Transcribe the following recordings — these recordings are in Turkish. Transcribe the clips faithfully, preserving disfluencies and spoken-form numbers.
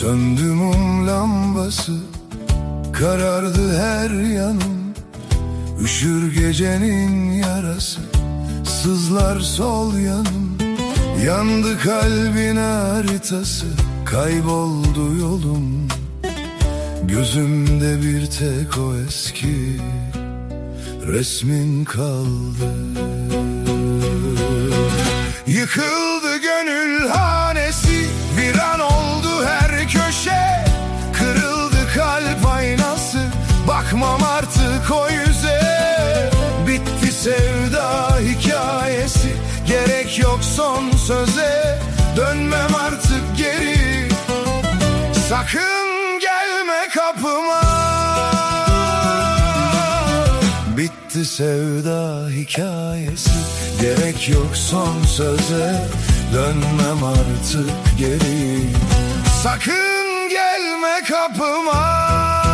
Söndü mum lambası, karardı her yanım. Üşür gecenin yarası, sızlar sol yanım. Yandı kalbin haritası, kayboldu yolum. Gözümde bir tek o eski resmin kaldı. Yıkıldı gönül hanesi, viran oldu her köşe. Kırıldı kalp aynası, bakmam artık o yüze. Bitti sevda hikayesi, gerek yok son söze. Dönmem artık geri, sakın gelme kapıma. Bitti sevda hikayesi, gerek yok son söze. Dönmem artık geri, sakın gelme kapıma.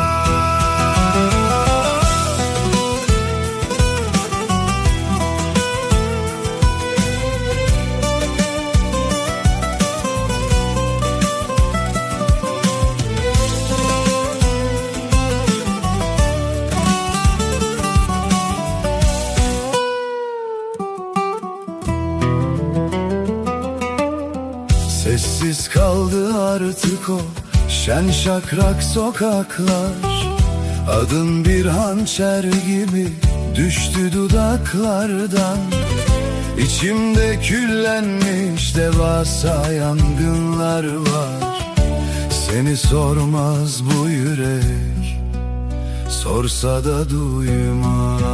Sessiz kaldı artık o şen şakrak sokaklar. Adın bir hançer gibi düştü dudaklardan. İçimde küllenmiş devasa yangınlar var. Seni sormaz bu yürek, sorsa da duymaz.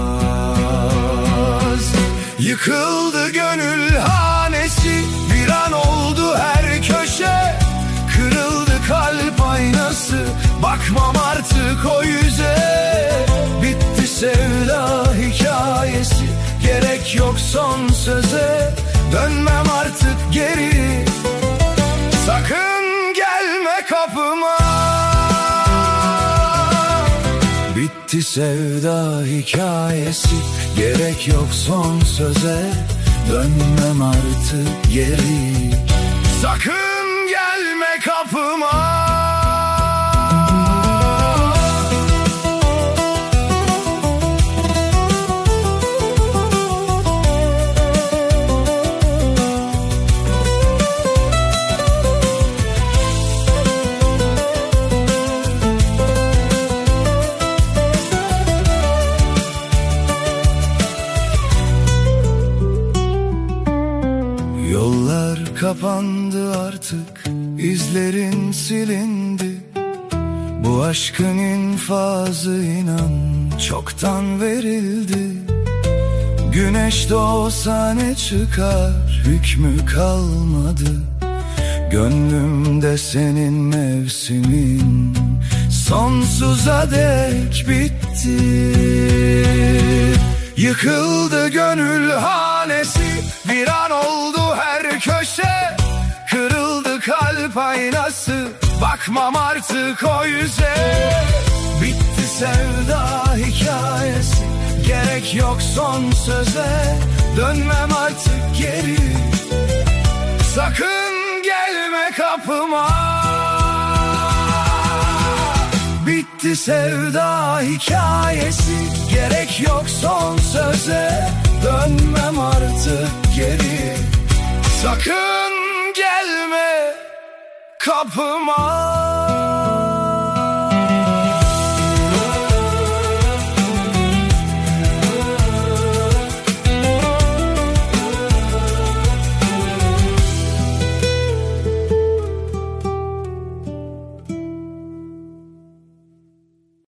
Yıkıldı gönül hanesi, bir an oldu her köşe. Kırıldı kalp aynası, bakmam artık o yüze. Bitti sevda hikayesi, gerek yok son söze. Dönmem artık geri, sakın gelme kapıma. Bitti sevda hikayesi, gerek yok son söze. Dönmem artık geri, sakın gelme kapıma. Yollar kapandı artık, izlerin silindi. Bu aşkın infazı inan çoktan verildi. Güneş doğsa ne çıkar, hükmü kalmadı. Gönlümde senin mevsimin sonsuza dek bitti. Yıkıldı gönül hanesi, bir an oldu her köşe. Kırıldı kalp aynası, bakmam artık o yüze. Bitti sevda hikayesi, gerek yok son söze. Dönmem artık geri, sakın gelme kapıma. Bitti sevda hikayesi, gerek yok son söze. Dönmem artık geri, sakın gelme kapıma.